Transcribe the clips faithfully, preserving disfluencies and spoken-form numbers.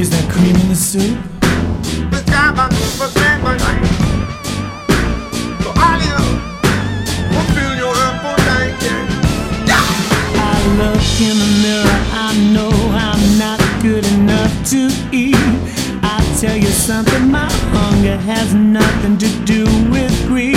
Is there cream in the soup? I look in the mirror, I know I'm not good enough to eat. I tell you something, my hunger has nothing to do with greed.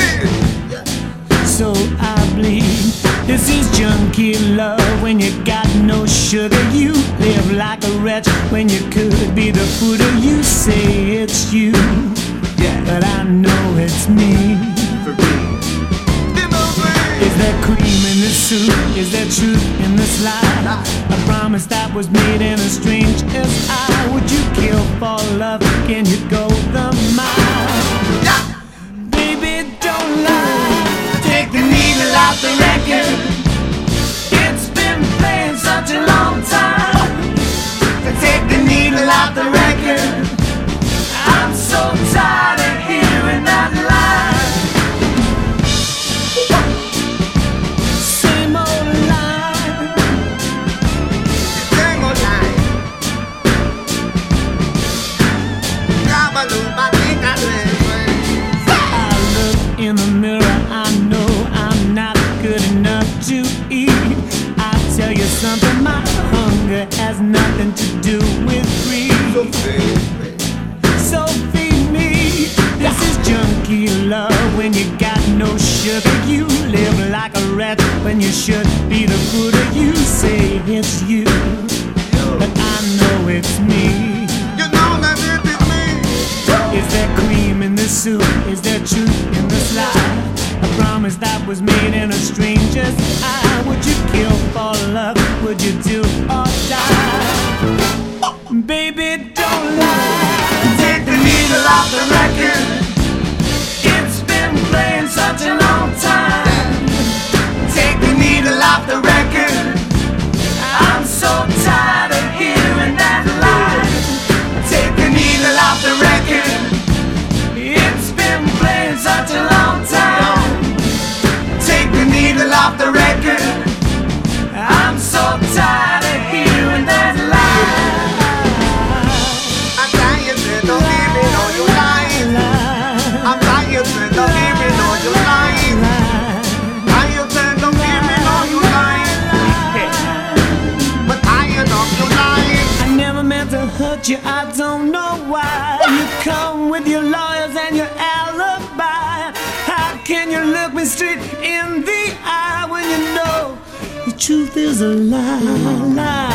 So I bleed. This is junkie love when you got no sugar. You live like a wretch when you could be the food of you. Say it's you, but I know it's me. Is there cream in the soup? Is there truth in this lie? A promise that was made in a stranger's eye. Would you kill for love? Can you go the mile? Baby, don't lie. Take the needle out the record. It's been playing such a long time. Take the needle out the record. I'm so tired of hearing that lie. In the mirror, I know I'm not good enough to eat. I tell you something, my hunger has nothing to do with greed. So feed me. This is junkie love when you got no sugar. You live like a rat when you should be the food of you. Say it's you, but I know it's me. Is there cream in the soup? Is there truth in this lie? A promise that was made in a stranger's eye. Would you kill for love? Would you do or die? Baby, don't lie. Take the needle off the record. It's been playing such a long time. Take the needle off the record. I'm so tired of hearing that lie. Take the needle off the record. It's been playing such a long time. Take the needle off the record. I'm so tired of hearing that lie. I'm tired of hearing all your lies. I'm tired of hearing all your lies. Tired of hearing all your lies. But tired of your lies. I never meant to hurt you, I don't know why. You come with your lawyers and your alibi. How can you look me straight in the eye when you know the truth is a lie, lie?